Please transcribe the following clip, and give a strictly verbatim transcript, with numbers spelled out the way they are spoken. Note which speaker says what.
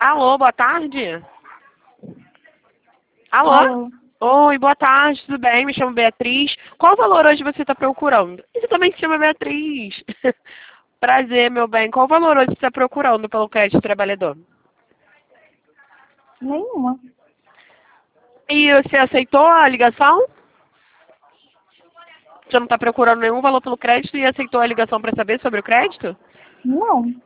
Speaker 1: Alô, boa tarde. Alô?
Speaker 2: Alô.
Speaker 1: Oi, boa tarde, tudo bem? Me chamo Beatriz. Qual valor hoje você está procurando? Você também se chama Beatriz. Prazer, meu bem. Qual valor hoje você está procurando pelo crédito trabalhador?
Speaker 2: Nenhuma.
Speaker 1: E você aceitou a ligação? Você não está procurando nenhum valor pelo crédito e aceitou a ligação para saber sobre o crédito?
Speaker 2: Não.